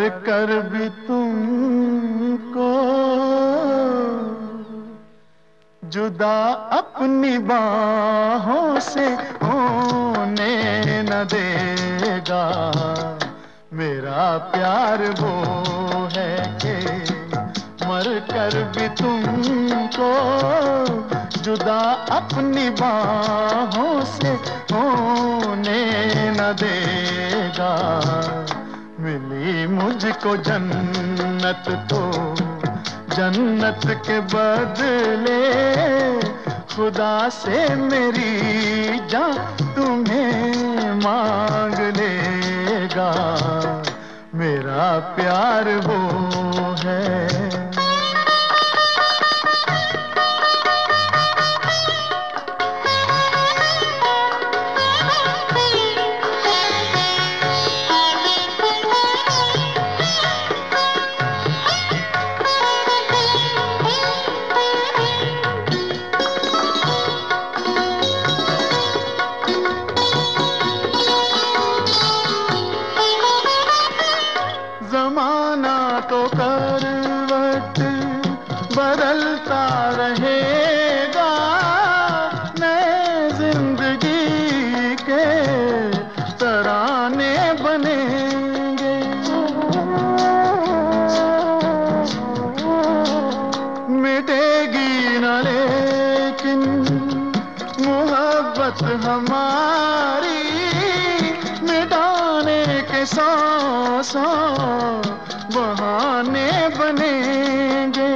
मर कर भी तुमको जुदा अपनी बाहों से होने न देगा। मेरा प्यार वो है कि मर कर भी तुमको जुदा अपनी बाहों से होने न देगा। मिली मुझको जन्नत तो जन्नत के बदले खुदा से मेरी जान तुम्हें मांग लेगा। मेरा प्यार वो है। ज़माना तो करवट बदलता रहेगा, नए जिंदगी के तराने बनेंगे। मिटेगी न लेकिन मोहब्बत हमारी, मिटाने के सौ बहाने बनेंगे।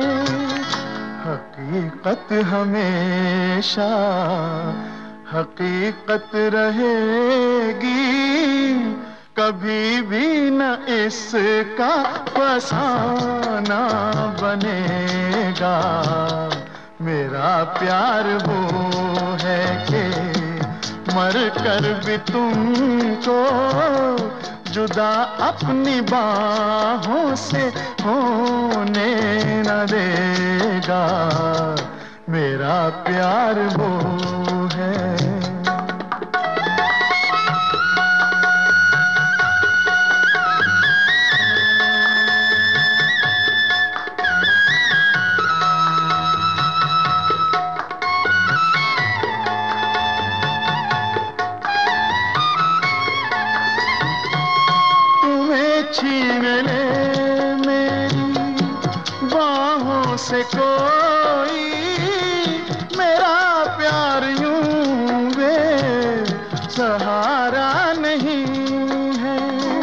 हकीकत हमेशा हकीकत रहेगी, कभी भी न इसका फसाना बनेगा। मेरा प्यार वो है कि मर कर भी तुमको जुदा अपनी बाहों से होने न देगा। मेरा प्यार वो है। छीन ले मेरी बाहों से कोई, मेरा प्यार यूं सहारा नहीं है।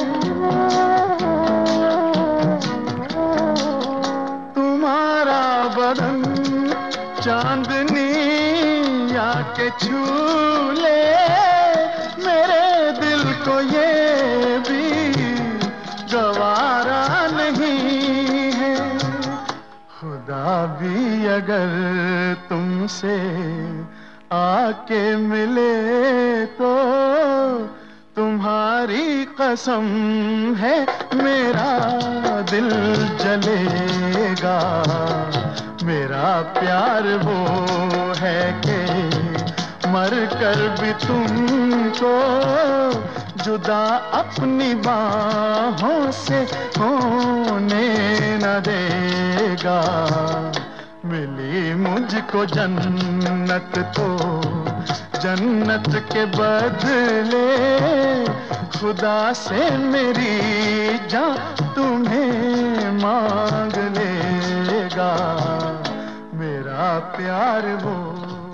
तुम्हारा बदन चांदनी आके छू ले, मेरे दिल को ये भी गवारा नहीं है। खुदा भी अगर तुमसे आके मिले तो तुम्हारी कसम है मेरा दिल जलेगा। मेरा प्यार वो है कि मर कर भी तुमको जुदा अपनी बाहों से होने न देगा। मिली मुझको जन्नत तो जन्नत के बदले खुदा से मेरी जान तुम्हें मांग लेगा। मेरा प्यार वो